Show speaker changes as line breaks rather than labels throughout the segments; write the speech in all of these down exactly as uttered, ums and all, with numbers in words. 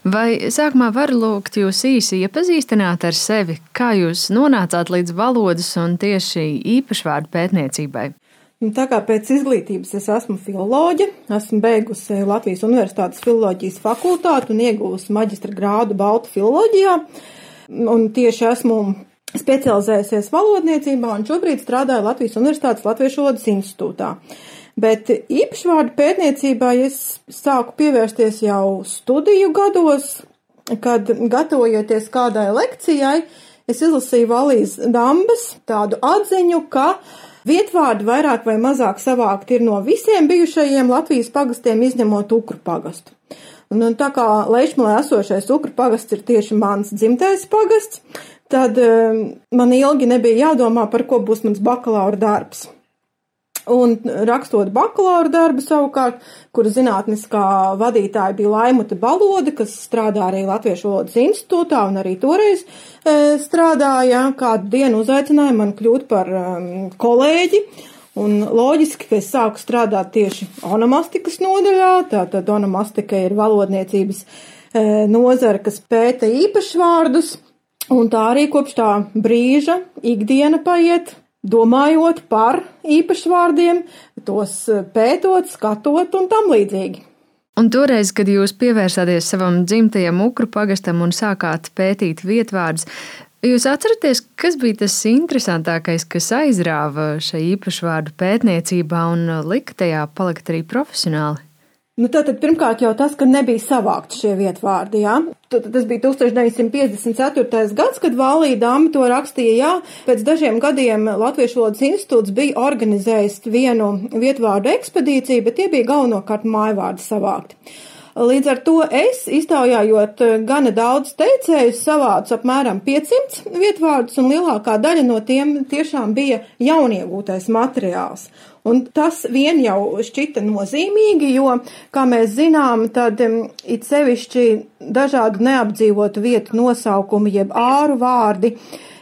Vai sākumā varu lūgt jūs īsi iepazīstināt ar sevi, kā jūs nonācāt līdz valodas un tieši īpašvārdu pētniecībai?
Tā kā pēc izglītības es esmu filoloģe, esmu beigusi Latvijas Universitātes filoloģijas fakultāti un ieguvusi maģistra grādu baltu filoloģijā, un tieši esmu specializējusies valodniecībā un šobrīd strādāju Latvijas Universitātes Latviešu valodas institūtā. Bet īpašvārdu pētniecībā es sāku pievērsties jau studiju gados, kad gatavojoties kādai lekcijai, es izlasīju Valijas Dambas tādu atziņu, ka vietvārdi vairāk vai mazāk savākt ir no visiem bijušajiem Latvijas pagastiem, izņemot Ukru pagastu. Un, un tā kā Leišmalē esošais Ukru pagasts ir tieši mans dzimtais pagasts, tad um, man ilgi nebija jādomā, par ko būs mans bakalaura darbs. Un rakstot bakalaura darbu savukārt, kura zinātniskā vadītāja bija Laimuta Balode, kas strādā arī Latviešu valodas institūtā un arī toreiz e, strādāja, kādu dienu uzaicināja man kļūt par um, kolēģi. Un loģiski, ka es sāku strādāt tieši onomastikas nodaļā, tātad onomastika ir valodniecības e, nozara, kas pēta īpašvārdus, un tā arī kopš tā brīža ikdiena paiet, domājot par īpašvārdiem, tos pētot, skatot un tam līdzīgi.
Un toreiz, kad jūs pievērsāties savam dzimtajam Ukru pagastam un sākāt pētīt vietvārdus, jūs atceraties, kas bija tas interesantākais, kas aizrāva šai īpašvārdu pētniecībā un lika tajā palikt arī profesionāli?
Nu, tātad pirmkārt jau tas, ka nebija savākti šie vietvārdi, jā. Tas bija tūkstoš deviņsimt piecdesmit ceturtais gads, kad Valija Dama to rakstīja, jā. Pēc dažiem gadiem Latviešu valodas institūts bija organizējis vienu vietvārdu ekspedīciju, bet tie bija galvenokārt mājvārdi savākti. Līdz ar to es, iztaujājot gana daudz teicējus, savācu apmēram piecsimt vietvārdus, un lielākā daļa no tiem tiešām bija jauniegūtais materiāls. Un tas vien jau šķita nozīmīgi, jo, kā mēs zinām, tad it sevišķi dažādu neapdzīvotu vietu nosaukumi, jeb āru vārdi,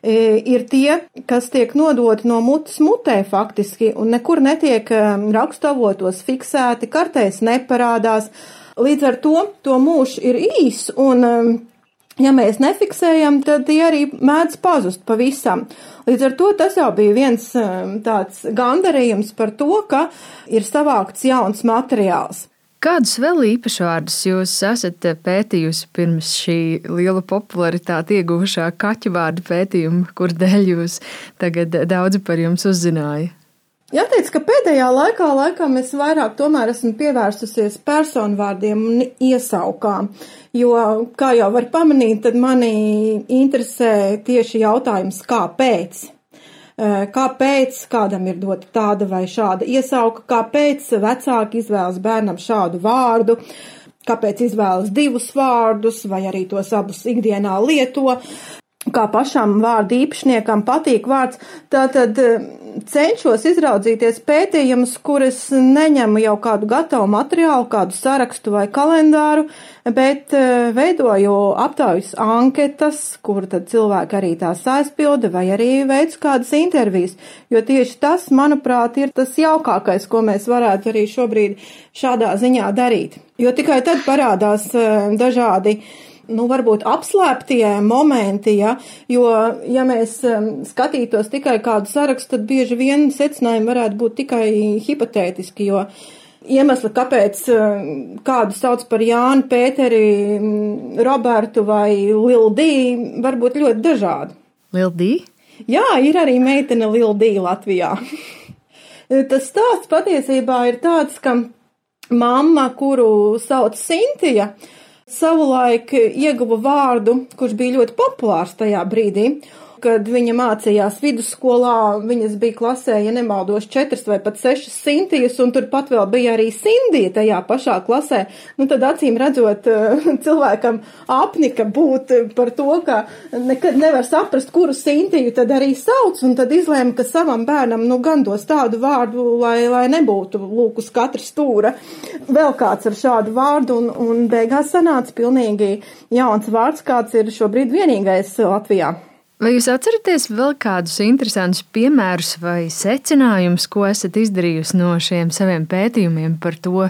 ir tie, kas tiek nodoti no mutes mutē faktiski, un nekur netiek rakstavotos fiksēti, kartēs neparādās. Līdz ar to, to mūžs ir īs, un, ja mēs nefiksējam, tad tie arī mēdz pazust pavisam. Līdz ar to tas jau bija viens tāds gandarījums par to, ka ir savākts jauns materiāls.
Kādus vēl īpašvārdus jūs esat pētījusi pirms šī liela popularitāte ieguvušā kaķu vārdu pētījuma, kur dēļ jūs tagad daudzi par jums uzzināja?
Jāteic, ka pēdējā laikā, laikā mēs vairāk tomēr esam pievērsusies personvārdiem un iesaukām, jo, kā jau var pamanīt, tad mani interesē tieši jautājums, kāpēc. Kāpēc kādam ir dota tāda vai šāda iesauka, kāpēc vecāki izvēlas bērnam šādu vārdu, kāpēc izvēlas divus vārdus vai arī tos abus ikdienā lieto. Kā pašam vārdu īpašniekam patīk vārds, tātad cenšos izraudzīties pētījumus, kuras neņemu jau kādu gatavu materiālu, kādu sarakstu vai kalendāru, bet veidoju aptaujas anketas, kur tad cilvēki arī tās aizpilda vai arī veic kādas intervijas, jo tieši tas, manuprāt, ir tas jaukākais, ko mēs varētu arī šobrīd šādā ziņā darīt. Jo tikai tad parādās dažādi nu, varbūt apslēptie momenti, ja, jo, ja mēs skatītos tikai kādu sarakstu, tad bieži vien secinājumi varētu būt tikai hipotētiski, jo iemesli, kāpēc kādu sauc par Jāni, Pēteri, Robertu vai Lildī, var būt ļoti dažādi.
Lildī?
Jā, ir arī meitene Lildī Latvijā. Tas stāsts patiesībā ir tāds, ka mamma, kuru sauc Sintija, savulaik ieguva vārdu, kurš bija ļoti populārs tajā brīdī, kad viņa mācījās vidusskolā, viņas bija klasē, ja nemaldos, četras vai pat sešas Sintijas, un turpat vēl bija arī Sindija tajā pašā klasē. Nu, tad acīm redzot, cilvēkam apnika būt par to, ka nekad nevar saprast, kuru Sintiju tad arī sauc, un tad izlēma, ka savam bērnam, nu, gan dos tādu vārdu, lai, lai nebūtu lūk uz katra stūra vēl kāds ar šādu vārdu, un, un beigās sanāca pilnīgi jauns vārds, kāds ir šobrīd vienīgais Latvijā.
Vai jūs atceraties vēl kādus interesantus piemērus vai secinājumus, ko esat izdarījusi no šiem saviem pētījumiem par to,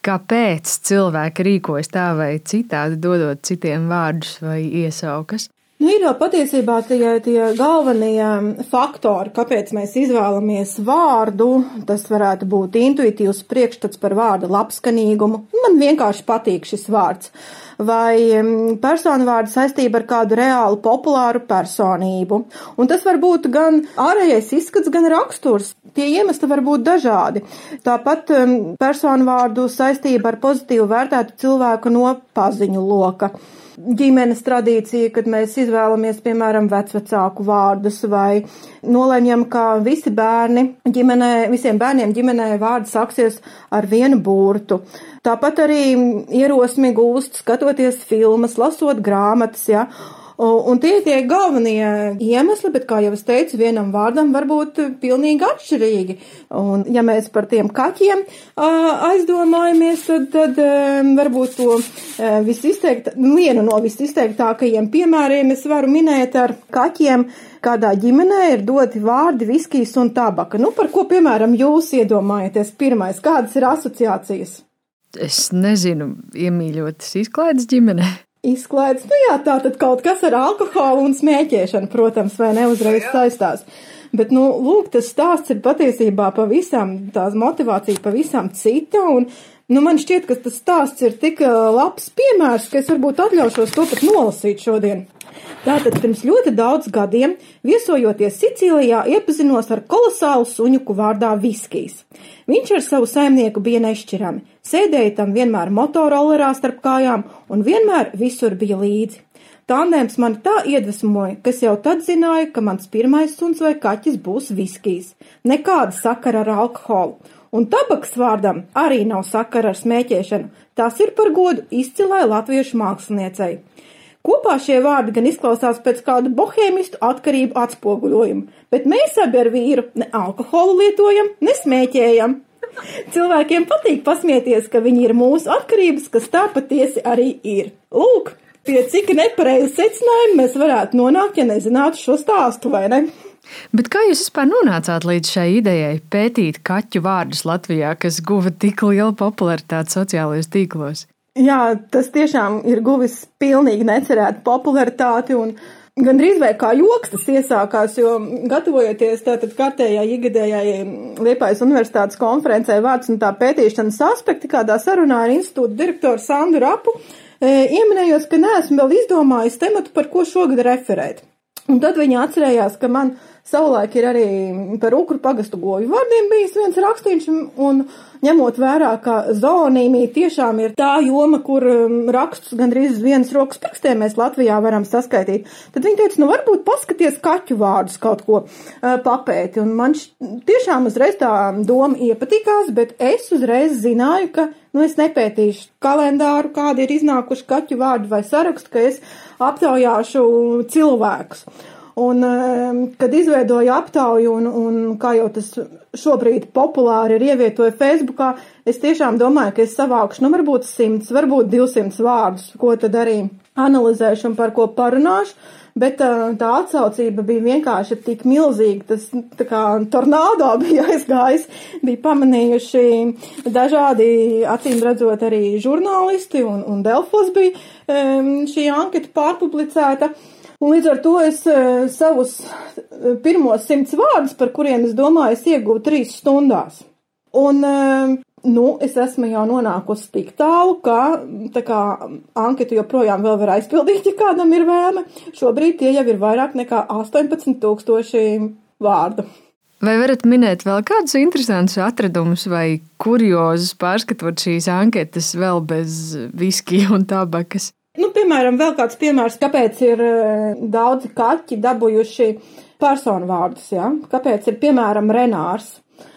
kāpēc cilvēki rīkojas tā vai citādi, dodot citiem vārdus vai iesaukas?
Nu, ir jau patiesībā tie, tie galvenie faktori, kāpēc mēs izvēlamies vārdu. Tas varētu būt intuitīvs priekšstats par vārda labskanīgumu. Man vienkārši patīk šis vārds. Vai personu vārdu saistība ar kādu reālu populāru personību. Un tas var būt gan ārējais izskats, gan raksturs. Tie iemesli var būt dažādi. Tāpat personu vārdu saistība ar pozitīvu vērtētu cilvēku no paziņu loka. Ģimenes tradīcija, kad mēs izvēlamies, piemēram, vecvecāku vārdus vai nolemjam, ka visi bērni ģimenē, visiem bērniem ģimenē vārdi sāksies ar vienu burtu. Tāpat arī ierosmi gūst skatoties filmas, lasot grāmatas, ja. Un tie ir tie galvenie iemesli, bet, kā jau es teicu, vienam vārdam var būt pilnīgi atšķirīgi. Un, ja mēs par tiem kaķiem aizdomājamies, tad, tad varbūt to visizteikt, vienu no visizteiktākajiem piemēriem es varu minēt ar kaķiem, kādā ģimenē ir doti vārdi viskijs un tabaka. Nu, par ko, piemēram, jūs iedomājaties pirmais? Kādas ir asociācijas?
Es nezinu, iemīļotas izklaides ģimenē.
Izklaides, nu jā, tā tad kaut kas ar alkoholu un smēķēšanu, protams, vai neuzreiz saistās. Bet, nu, lūk, tas stāsts ir patiesībā pavisam, tās motivācija pavisam cita, un, nu, man šķiet, ka tas stāsts ir tik labs piemērs, ka es varbūt atļaušos to pat nolasīt šodien. Tātad pirms ļoti daudz gadiem, viesojoties Sicīlijā, iepazinos ar kolosālu suņuku vārdā Viskijs. Viņš ar savu saimnieku bija nešķirami, sēdēja tam vienmēr motorollerā starp kājām un vienmēr visur bija līdzi. Tandēms mani tā iedvesmoja, ka es jau tad zināju, ka mans pirmais suns vai kaķis būs Viskijs. Nekāda sakara ar alkoholu. Un tabaks vārdam arī nav sakara ar smēķēšanu. Tas ir par godu izcilai latviešu māksliniecei. Kopā šie vārdi gan izklausās pēc kādu bohēmistu atkarību atspoguļojumu, bet mēs abi ar vīru ne alkoholu lietojam, ne smēķējam. Cilvēkiem patīk pasmieties, ka viņi ir mūsu atkarības, kas tā patiesi arī ir. Lūk, pie cik nepareizi secinājumi mēs varētu nonākt, ja nezinātu šo stāstu, vai ne?
Bet kā jūs vispār nonācāt līdz šai idejai pētīt kaķu vārdus Latvijā, kas guva tik lielu popularitāti sociālajos tīklos?
Jā, tas tiešām ir guvis pilnīgi necerētu popularitāti un gandrīz vai kā joks tas iesākās, jo gatavojoties tātad kārtējā igadējai Liepājas universitātes konferencē vārds un tā pētīšanas aspekti, kādā sarunā ar institūta direktoru Sandu Rapu, ieminējos, ka neesmu vēl izdomājis tematu, par ko šogad referēt. Un tad viņa atcerējās, ka man savulaik ir arī par Ukru pagastu govju vārdiem bijis viens rakstīns, un ņemot vērā, ka zoonīmija tiešām ir tā joma, kur rakstus gandrīz vienas rokas pirkstiem mēs Latvijā varam saskaitīt, tad viņa teica, nu varbūt paskaties kaķu vārdus kaut ko papēti, un man š, tiešām uzreiz tā doma iepatikās, bet es uzreiz zināju, ka nu es nepētīšu kalendāru, kādi ir iznākuši kaķu vārdi vai sarakstu, ka es aptaujāšu cilvēkus. Un, kad izveidoju aptauju un, un kā jau tas šobrīd populāri ir ievietoja Facebookā, es tiešām domāju, ka es savākšu, nu, varbūt simts, varbūt divsimts vārdus, ko tad arī analizēšu un par ko parunāšu, bet tā atsaucība bija vienkārši tik milzīga, tas tā kā tornādo bija aizgājis, bija pamanījuši dažādi, acīm redzot, arī žurnālisti un, un Delfos bija šī anketa pārpublicēta. Un līdz ar to es savus pirmos simts vārdus, par kuriem es domāju, es iegūtu trīs stundās. Un, nu, es esmu jau nonākusi tik tālu, ka tā kā anketu joprojām vēl var aizpildīt, ja kādam ir vēlme. Šobrīd tie jau ir vairāk nekā astoņpadsmit tūkstoši vārdu.
Vai varat minēt vēl kādus interesantus atradumus vai kuriozus pārskatot šīs anketas vēl bez viskija un tabakas?
Nu, piemēram, vēl kāds piemērs, kāpēc ir daudzi kaķi dabūjuši personu vārdus, ja? Kāpēc ir, piemēram, Renārs.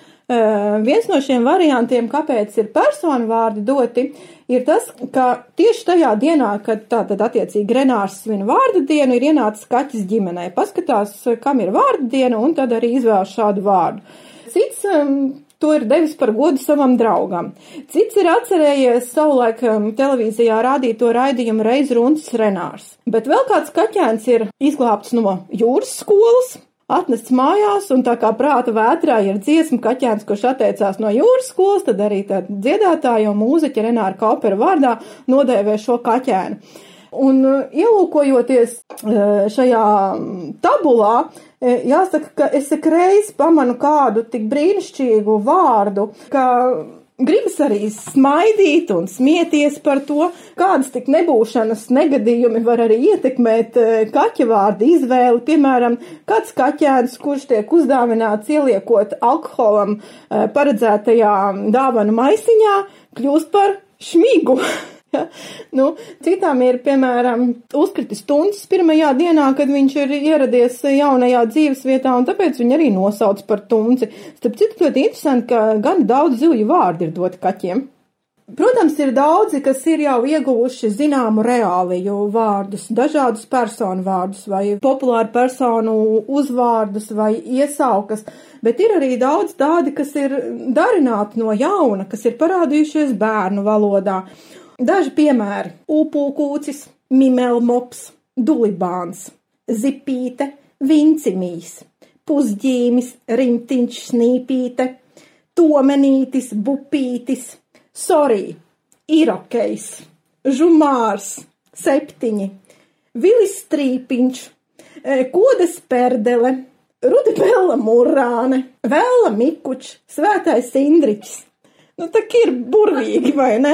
Uh, viens no šiem variantiem, kāpēc ir personu vārdi doti, ir tas, ka tieši tajā dienā, kad tātad attiecīgi Renārs svin vārda dienu, ir ienācis kaķis ģimenē. Paskatās, kam ir vārda diena, un tad arī izvēlas šādu vārdu. Cits um, to ir devis par godu savam draugam. Cits ir atcerējies savulaik televīzijā rādīto raidījumu Reiz runcis Renārs. Bet vēl kāds kaķēns ir izglābts no jūras skolas, atnests mājās, un tā kā prāta vētrā ir dziesma kaķēns, kurš atteicās no jūras skolas, tad arī tā dziedātāja un mūziķa Renāra Kaupera vārdā nodēvē šo kaķēnu. Un ielūkojoties šajā tabulā, jāsaka, ka es ikreiz pamanu kādu tik brīnišķīgu vārdu, ka gribas arī smaidīt un smieties par to, kādas tik nebūšanas negadījumi var arī ietekmēt kaķa vārdu izvēli. Piemēram, kāds kaķēns, kurš tiek uzdāvināts ieliekot alkoholam paredzētajā dāvanu maisiņā, kļūst par šmigu. Ja? Nu, citām ir, piemēram, uzkritis tuncis pirmajā dienā, kad viņš ir ieradies jaunajā dzīves vietā, un tāpēc viņi arī nosauc par tunci. Starp citu, ļoti interesanti, ka gan daudz zivju vārdi ir doti kaķiem. Protams, ir daudzi, kas ir jau ieguvuši zināmu reāliju vārdus, dažādus personu vārdus vai populāru personu uzvārdus vai iesaukas, bet ir arī daudz tādi, kas ir darināti no jauna, kas ir parādījušies bērnu valodā. Daži piemēri – ūpūkūcis, mimelmops, dulibāns, zipīte, vincimīs, pusģīmis, rimtiņš, snīpīte, tomenītis, bupītis, sorī, irokejs, žumārs, septiņi, vilis strīpiņš, kodes perdele, rudibella murrāne, vēla mikuč, svētais indriķis. Nu, tak ir burvīgi, vai ne?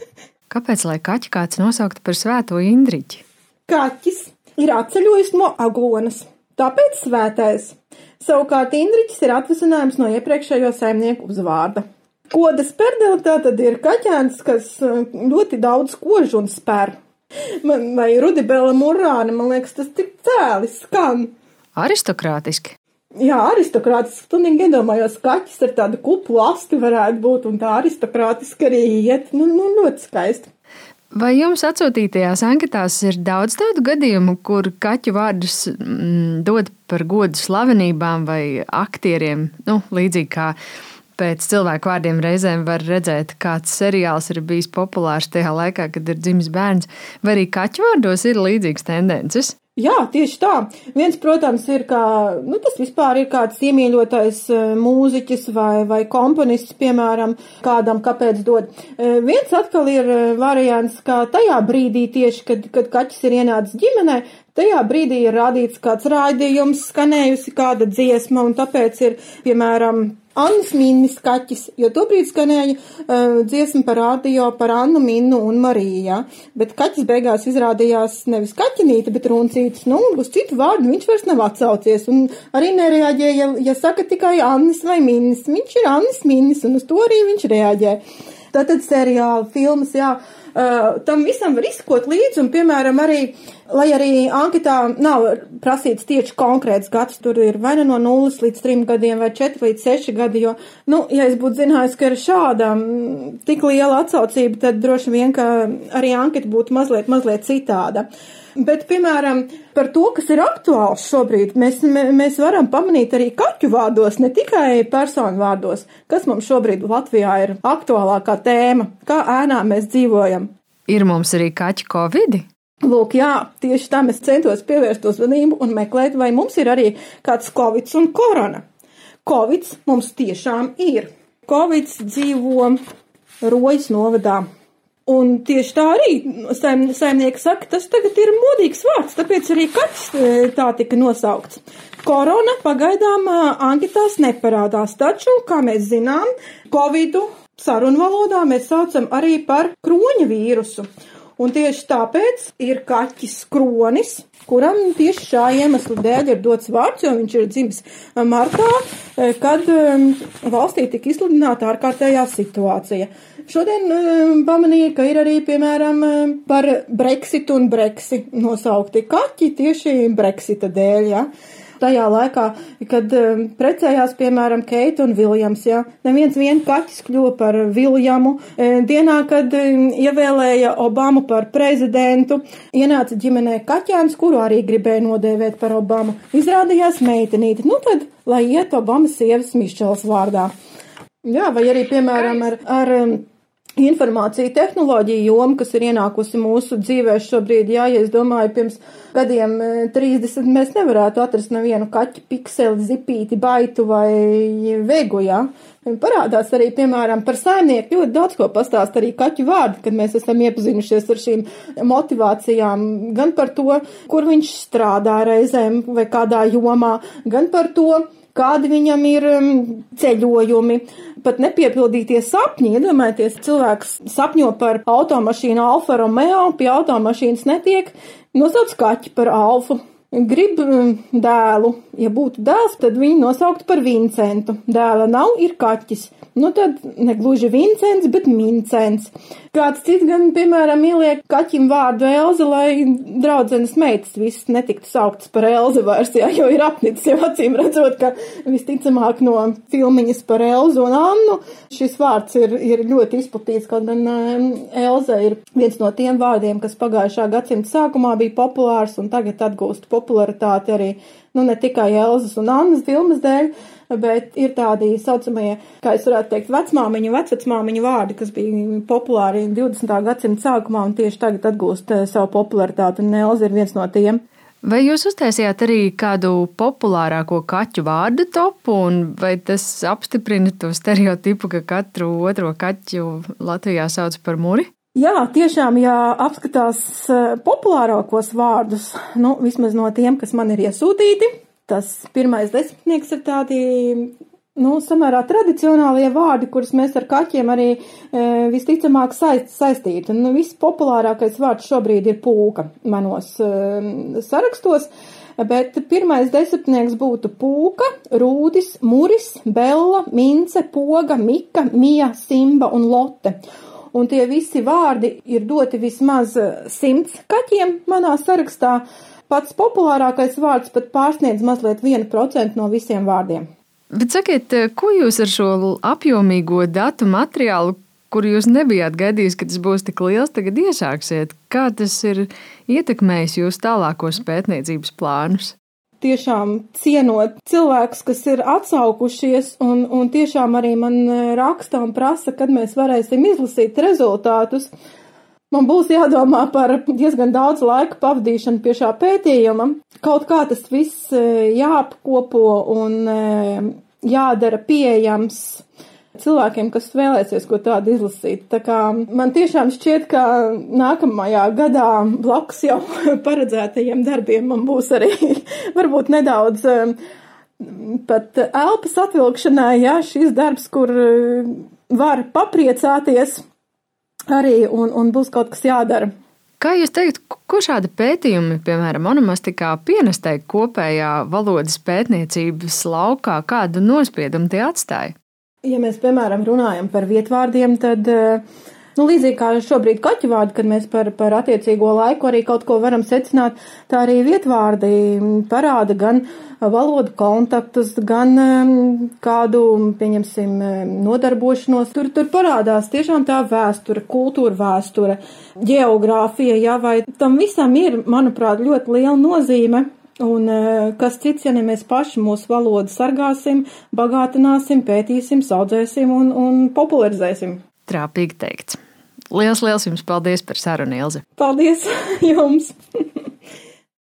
Kāpēc, lai kaķi kāds nosauktu par svēto Indriķi?
Kaķis ir atceļojis no Aglonas, tāpēc svētais. Savukārt Indriķis ir atvasinājums no iepriekšējo saimnieku uzvārda. Kodas perdele tātad ir kaķēns, kas ļoti daudz kož un spēr. Man, vai rudibella murrāne, man liekas, tas tik cēli skan.
Aristokrātiski.
Jā, aristokrātiski. Tu neiedomājos, kaķis ar tādu kuplu asti varētu būt un tā aristokrātiski arī iet. Nu, nu, ļoti skaisti.
Vai jums atsūtītajās anketās ir daudz tādu gadījumu, kur kaķu vārdus mm, dod par godu slavenībām vai aktieriem? Nu, līdzīgi kā pēc cilvēku vārdiem reizēm var redzēt, kāds seriāls ir bijis populārs tajā laikā, kad ir dzimis bērns. Vai arī kaķu vārdos ir līdzīgas tendences?
Jā, tieši tā. Viens, protams, ir kā, nu, tas vispār ir kāds iemīļotais mūziķis vai, vai komponists, piemēram, kādam kāpēc dod. Viens atkal ir variants, kā tajā brīdī tieši, kad, kad kaķis ir ienācis ģimenē, tajā brīdī ir rādīts kāds raidījums, skanējusi kāda dziesma, un tāpēc ir, piemēram, Annas Minnis kaķis, jo tobrīd skanēja uh, dziesma par radio, par Annu, Minnu un Mariju, ja? Bet kaķis beigās izrādījās nevis kaķinīte, bet runcītis, nu, uz citu vārdu viņš vairs nav atsaucies, un arī nereaģē, ja, ja saka tikai Annis vai Minnis, viņš ir Annis Minnis, un uz to arī viņš reaģē. Tātad seriāli, filmas, jā, uh, tam visam var izskot līdzi, un, piemēram, arī, lai arī anketā nav prasīts tieši konkrēts gads, tur ir vai no nulles līdz trim gadiem, vai četri līdz seši gadi, jo, nu, ja es būtu zinājis, ka ir šāda tik liela atsaucība, tad droši vien, ka arī anketa būtu mazliet, mazliet citāda. Bet, piemēram, par to, kas ir aktuāls šobrīd, mēs, mēs varam pamanīt arī kaķu vārdos, ne tikai personu vārdos, kas mums šobrīd Latvijā ir aktuālākā tēma, kā ēnā mēs dzīvojam.
Ir mums arī kaķu covidi?
Lūk, jā, tieši tā mēs centos pievērst uzmanību un meklēt, vai mums ir arī kāds covids un korona. Covids mums tiešām ir. Covids dzīvo Rojas novadā. Un tieši tā arī saim, saimnieki saka, tas tagad ir modīgs vārds, tāpēc arī kaķis tā tika nosaukts. Korona pagaidām anketās neparādās, taču, kā mēs zinām, covidu sarunvalodā mēs saucam arī par kroņa vīrusu. Un tieši tāpēc ir kaķis kronis, kuram tieši šā iemesla dēļ ir dots vārds, jo viņš ir dzimis martā, kad valstī tika izsludināta ārkārtējā situācija. Šodien um, pamanīja, ka ir arī, piemēram, par Brexitu un Breksi nosaukti kaķi tieši Brexita dēļ, ja. Tajā laikā, kad um, precējās, piemēram, Keita un Viljams, ja, neviens vien kaķis kļuva par Viljamu. Dienā, kad um, ievēlēja Obamu par prezidentu, ienāca ģimenē kaķēns, kuru arī gribēja nodēvēt par Obamu. Izrādījās meitenīti, nu tad, lai iet Obamas sievas Mišels vārdā. Jā, vai arī, piemēram, ar, ar informācija tehnoloģija joma, kas ir ienākusi mūsu dzīvēs šobrīd. Jā, ja es domāju, pirms gadiem trīsdesmit mēs nevarētu atrast nevienu kaķi, pikseli, zipīti, baitu vai vegu, jā. Parādās arī, piemēram, par saimnieku ļoti daudz ko pastāst arī kaķu vārdi, kad mēs esam iepazinušies ar šīm motivācijām, gan par to, kur viņš strādā reizēm vai kādā jomā, gan par to, kādi viņam ir ceļojumi, pat nepiepildītie sapņi. Iedomājieties, cilvēks sapņo par automašīnu Alfa Romeo, pie automašīnas netiek, nosauc kaķi par Alfu. Grib dēlu, ja būtu dēls, tad viņu nosaukt par Vincentu. Dēla nav, ir kaķis. Nu tad negluži Vincents, bet Mincents. Kāds cits gan, piemēram, ieliek kaķim vārdu Elze, lai draudzenes meitas visas netiktu sauktas par Elze vairs, jā, jo ir apnicis jau acīm redzot, ka visticamāk no filmiņas par Elzu un Annu šis vārds ir, ir ļoti izplatīts, kaut gan Elze ir viens no tiem vārdiem, kas pagājušā gadsimta sākumā bija populārs un tagad atgūst popularitāti arī, nu ne tikai Elzas un Annas filmas dēļ, bet ir tādi saucamie, kā es varētu teikt, vecmāmiņu, vecvecmāmiņu vārdi, kas bija populāri divdesmitā gadsimta sākumā un tieši tagad atgūst savu popularitāti, un Elza ir viens no tiem.
Vai jūs uztaisījāt arī kādu populārāko kaķu vārdu topu, un vai tas apstiprina to stereotipu, ka katru otro kaķu Latvijā sauc par muri?
Jā, tiešām, ja apskatās populārākos vārdus, nu, vismaz no tiem, kas man ir iesūtīti, tas pirmais desmitnieks ir tādi, nu, samērā tradicionālie vārdi, kurus mēs ar kaķiem arī e, visticamāk saist, saistītu. Nu, viss populārākais vārds šobrīd ir pūka manos e, sarakstos, bet pirmais desmitnieks būtu pūka, rūdis, muris, bella, mince, poga, mika, mija, simba un lote. Un tie visi vārdi ir doti vismaz simts kaķiem manā sarakstā. Pats populārākais vārds pat pārsniedz mazliet vienu procentu no visiem vārdiem.
Bet sakiet, ko jūs ar šo apjomīgo datu materiālu, kuru jūs nebijāt gaidījis, ka tas būs tik liels, tagad iesāksiet? Kā tas ir ietekmējis jūsu tālākos pētniecības plānus?
Tiešām cienot cilvēkus, kas ir atsaukušies, un, un tiešām arī man raksta un prasa, kad mēs varēsim izlasīt rezultātus. Man būs jādomā par diezgan daudz laika pavadīšanu pie šā pētījuma. Kaut kā tas viss jāapkopo un jādara pieejams cilvēkiem, kas vēlēsies ko tādu izlasīt. Tā kā man tiešām šķiet, ka nākamajā gadā blakus jau paredzētajiem darbiem man būs arī varbūt nedaudz pat elpas atvilkšanai, jā, šis darbs, kur var papriecāties arī, un, un būs kaut kas jādara.
Kā jūs teikt, ko šādi pētījumi, piemēram, onomastikā pienestē kopējā valodas pētniecības laukā, kādu nospiedumu tie atstāja?
Ja mēs, piemēram, runājam par vietvārdiem, tad, nu, līdzīgi kā šobrīd kaķu vārdi, kad mēs par, par attiecīgo laiku arī kaut ko varam secināt, tā arī vietvārdi parāda gan valodu kontaktus, gan kādu, pieņemsim, nodarbošanos. Tur, tur parādās tiešām tā vēsture, kultūra vēsture, ģeogrāfija, jā, vai tam visam ir, manuprāt, ļoti liela nozīme. Un kas cits, ja ne mēs paši mūsu valodu sargāsim, bagātināsim, pētīsim, saudzēsim un, un popularizēsim.
Trāpīgi teikts. Liels, liels jums paldies par sarunu, Ilze.
Paldies jums!